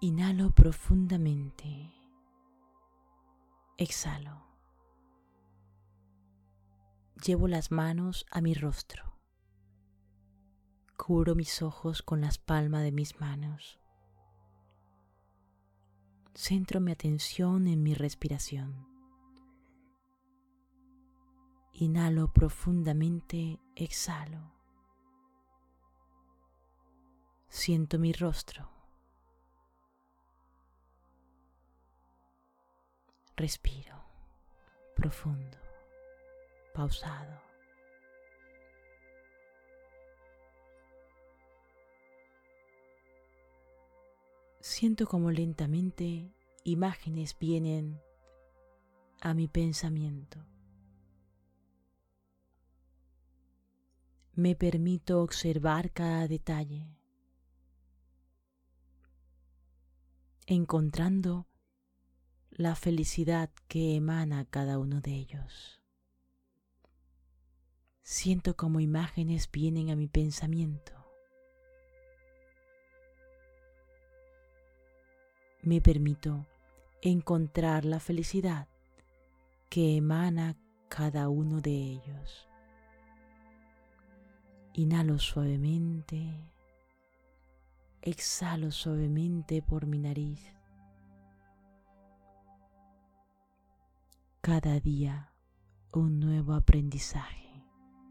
Inhalo profundamente. Exhalo. Llevo las manos a mi rostro. Cubro mis ojos con las palmas de mis manos. Centro mi atención en mi respiración. Inhalo profundamente, exhalo. Siento mi rostro. Respiro profundo, pausado. Siento como lentamente imágenes vienen a mi pensamiento. Me permito observar cada detalle, encontrando la felicidad que emana cada uno de ellos. Siento como imágenes vienen a mi pensamiento. Me permito encontrar la felicidad que emana cada uno de ellos. Inhalo suavemente, exhalo suavemente por mi nariz. Cada día un nuevo aprendizaje.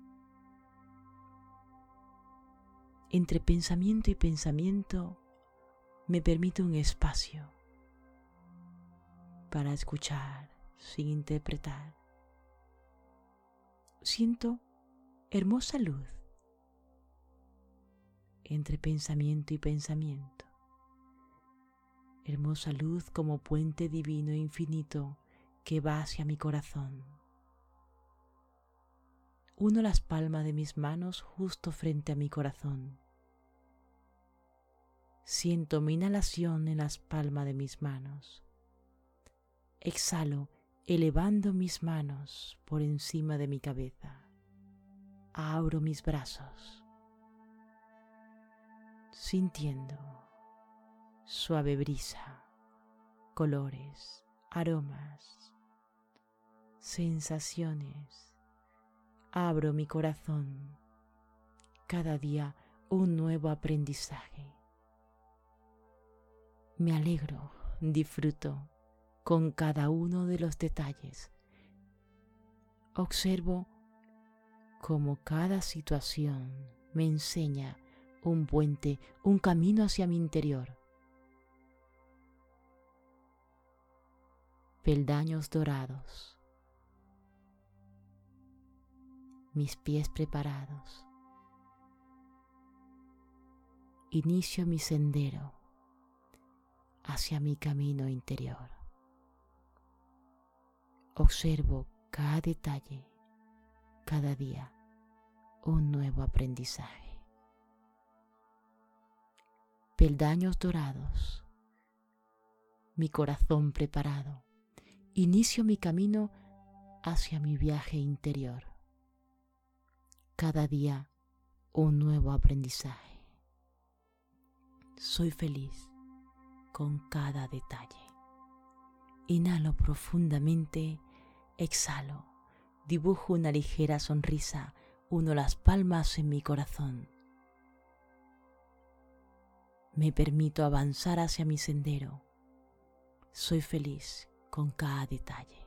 Entre pensamiento y pensamiento me permito un espacio para escuchar sin interpretar. Siento hermosa luz entre pensamiento y pensamiento. Hermosa luz como puente divino e infinito que va hacia mi corazón. Uno las palmas de mis manos justo frente a mi corazón. Siento mi inhalación en las palmas de mis manos. Exhalo elevando mis manos por encima de mi cabeza. Abro mis brazos, sintiendo suave brisa, colores, aromas, sensaciones. Abro mi corazón. Cada día un nuevo aprendizaje. Me alegro, disfruto con cada uno de los detalles. Observo cómo cada situación me enseña un puente, un camino hacia mi interior. Peldaños dorados. Mis pies preparados. Inicio mi sendero hacia mi camino interior. Observo cada detalle, cada día un nuevo aprendizaje. Peldaños dorados, mi corazón preparado. Inicio mi camino hacia mi viaje interior. Cada día un nuevo aprendizaje. Soy feliz con cada detalle. Inhalo profundamente, exhalo, dibujo una ligera sonrisa, uno las palmas en mi corazón. Me permito avanzar hacia mi sendero. Soy feliz con cada detalle.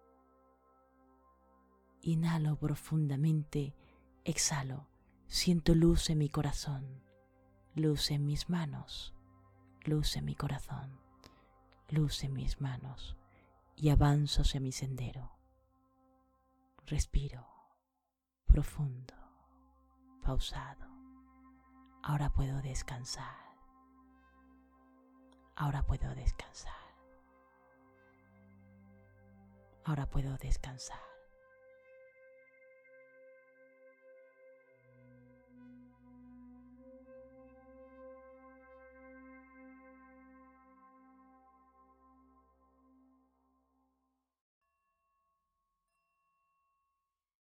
Inhalo profundamente, exhalo, siento luz en mi corazón, luz en mis manos, luz en mi corazón, luz en mis manos y avanzo hacia mi sendero. Respiro profundo, pausado. Ahora puedo descansar. Ahora puedo descansar. Ahora puedo descansar.